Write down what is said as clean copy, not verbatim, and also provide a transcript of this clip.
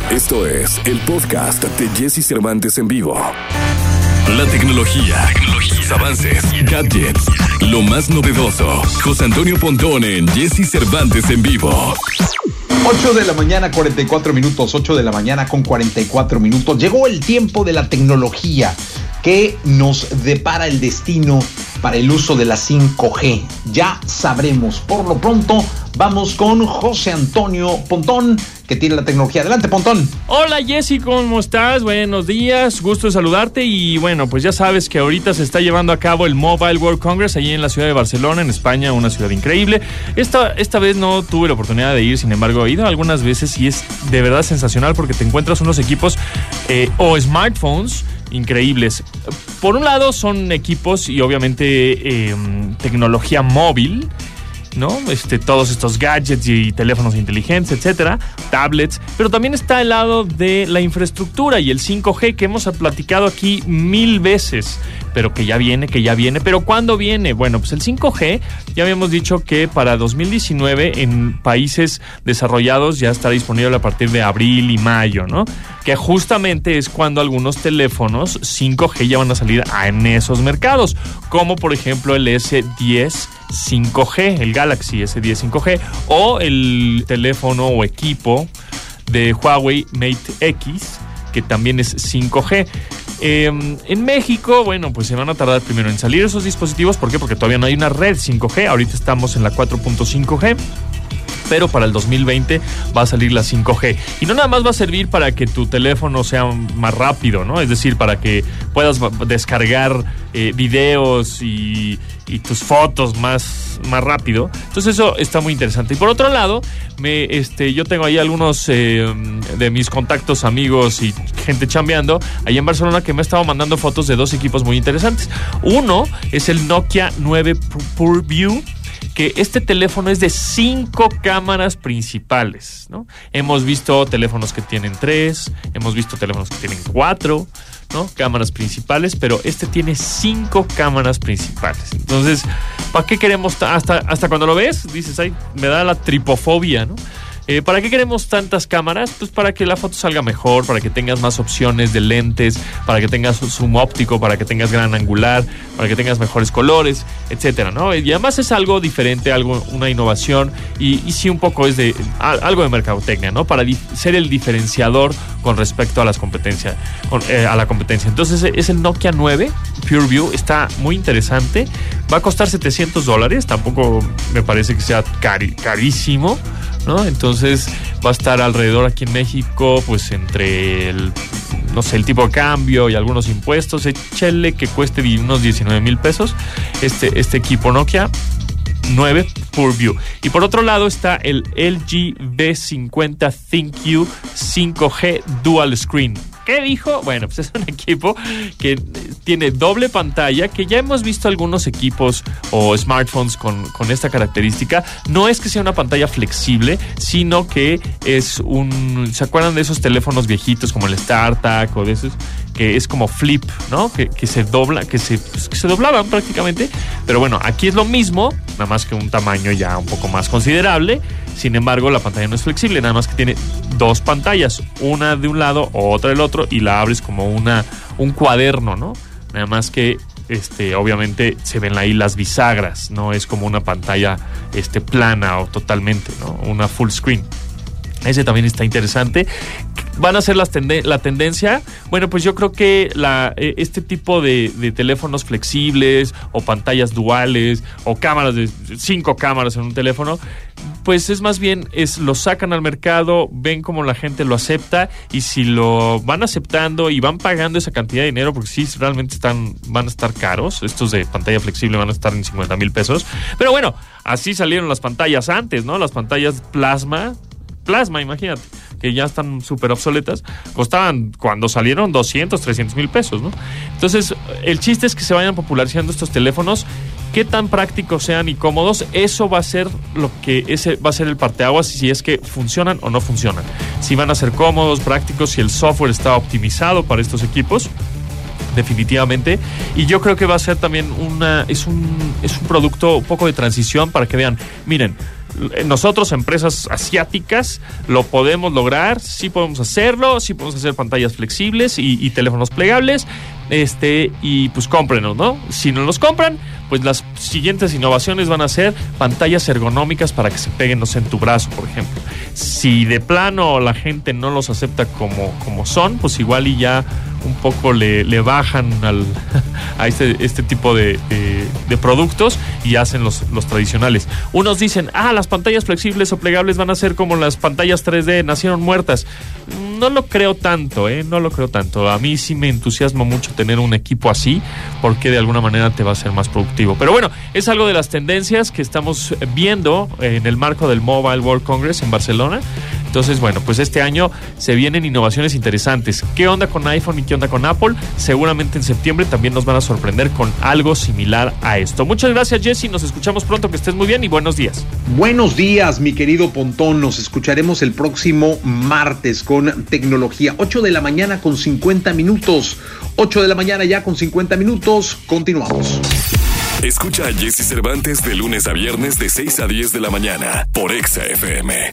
Esto es el podcast de Jesse Cervantes en vivo. La tecnología, sus avances, gadgets, lo más novedoso. José Antonio Pontón en Jesse Cervantes en vivo. 8 de la mañana, 44 minutos. 8 de la mañana con 44 minutos. Llegó el tiempo de la tecnología que nos depara el destino para el uso de la 5G. Ya sabremos. Por lo pronto, vamos con José Antonio Pontón, que tiene la tecnología. Adelante, Pontón. Hola, Jessy, ¿cómo estás? Buenos días, gusto de saludarte. Y bueno, pues ya sabes que ahorita se está llevando a cabo el Mobile World Congress allí en la ciudad de Barcelona, en España, una ciudad increíble. Esta vez no tuve la oportunidad de ir, sin embargo, he ido algunas veces y es de verdad sensacional porque te encuentras unos equipos o smartphones increíbles. Por un lado son equipos y obviamente tecnología móvil, ¿no? Todos estos gadgets y teléfonos inteligentes, etcétera, tablets, pero también está el lado de la infraestructura y el 5G que hemos platicado aquí 1000 veces, pero que ya viene, pero ¿cuándo viene? Bueno, pues el 5G ya habíamos dicho que para 2019 en países desarrollados ya estará disponible a partir de abril y mayo, ¿no? Que justamente es cuando algunos teléfonos 5G ya van a salir en esos mercados, como por ejemplo el S10 5G, el Galaxy S10 5G, o el teléfono o equipo de Huawei Mate X, que también es 5G. En México, bueno, pues se van a tardar primero en salir esos dispositivos. ¿Por qué? Porque todavía no hay una red 5G. Ahorita estamos en la 4.5G. Pero para el 2020 va a salir la 5G. Y no nada más va a servir para que tu teléfono sea más rápido, ¿no? Es decir, para que puedas descargar videos y tus fotos más rápido. Entonces eso está muy interesante. Y por otro lado, yo tengo ahí algunos de mis contactos, amigos y gente chambeando ahí en Barcelona que me ha estado mandando fotos de dos equipos muy interesantes. Uno es el Nokia 9 PureView, que este teléfono es de 5 cámaras principales, ¿no? Hemos visto teléfonos que tienen 3, hemos visto teléfonos que tienen 4, ¿no? Cámaras principales, pero este tiene 5 cámaras principales. Entonces, ¿para qué queremos hasta cuando lo ves? Dices, ay, me da la tripofobia, ¿no? ¿Para qué queremos tantas cámaras? Pues para que la foto salga mejor, para que tengas más opciones de lentes, para que tengas zoom óptico, para que tengas gran angular, para que tengas mejores colores, etcétera, ¿no? Y además es algo diferente, una innovación y sí un poco es algo de mercadotecnia, ¿no? Para ser el diferenciador con respecto a la competencia. Entonces es el Nokia 9 PureView, está muy interesante. Va a costar $700, tampoco me parece que sea carísimo, ¿no? Entonces va a estar alrededor aquí en México, pues entre el tipo de cambio y algunos impuestos, échale que cueste unos 19,000 pesos este equipo Nokia 9 PureView. Y por otro lado está el LG V50 ThinQ 5G Dual Screen. ¿Qué dijo? Bueno, pues es un equipo que tiene doble pantalla, que ya hemos visto algunos equipos o smartphones con esta característica. No es que sea una pantalla flexible, sino que es ¿se acuerdan de esos teléfonos viejitos como el StarTAC o de esos? Que es como flip, ¿no? Que se dobla, que se doblaban prácticamente. Pero bueno, aquí es lo mismo, nada más que un tamaño ya un poco más considerable. Sin embargo, la pantalla no es flexible, nada más que tiene dos pantallas, una de un lado, otra del otro, y la abres como un cuaderno, ¿no? Nada más que obviamente se ven ahí las bisagras, no es como una pantalla plana o totalmente, ¿no? Una full screen. Ese también está interesante. ¿Van a ser la tendencia? Bueno, pues yo creo que este tipo de teléfonos flexibles o pantallas duales o cámaras de 5 cámaras en un teléfono, pues es más bien, lo sacan al mercado, ven cómo la gente lo acepta y si lo van aceptando y van pagando esa cantidad de dinero, porque sí, realmente van a estar caros, estos de pantalla flexible van a estar en 50,000 pesos. Pero bueno, así salieron las pantallas antes, ¿no? Las pantallas plasma, imagínate, que ya están súper obsoletas, costaban cuando salieron 200, 300,000 pesos, ¿no? Entonces, el chiste es que se vayan popularizando estos teléfonos, qué tan prácticos sean y cómodos, eso va a ser va a ser el parteaguas si es que funcionan o no funcionan. Si van a ser cómodos, prácticos, si el software está optimizado para estos equipos, definitivamente. Y yo creo que va a ser también es un producto un poco de transición para que vean, miren, nosotros, empresas asiáticas, lo podemos lograr, sí podemos hacerlo, sí podemos hacer pantallas flexibles y teléfonos plegables, y pues cómprenos, ¿no? Si no los compran, pues las siguientes innovaciones van a ser pantallas ergonómicas para que se peguen, no sé, en tu brazo, por ejemplo. Si de plano la gente no los acepta como son, pues igual y ya un poco le bajan a este tipo de productos y hacen los tradicionales. Unos dicen, las pantallas flexibles o plegables van a ser como las pantallas 3D, nacieron muertas. No lo creo tanto, no lo creo tanto. A mí sí me entusiasma mucho tener un equipo así, porque de alguna manera te va a ser más productivo. Pero bueno, es algo de las tendencias que estamos viendo en el marco del Mobile World Congress en Barcelona. Entonces, bueno, pues este año se vienen innovaciones interesantes. ¿Qué onda con iPhone y qué onda con Apple? Seguramente en septiembre también nos van a sorprender con algo similar a esto. Muchas gracias, Jesse. Nos escuchamos pronto. Que estés muy bien y buenos días. Buenos días, mi querido Pontón. Nos escucharemos el próximo martes con tecnología. 8 de la mañana con 50 minutos. 8 de la mañana ya con 50 minutos. Continuamos. Escucha a Jesse Cervantes de lunes a viernes de 6 a 10 de la mañana por Exa FM.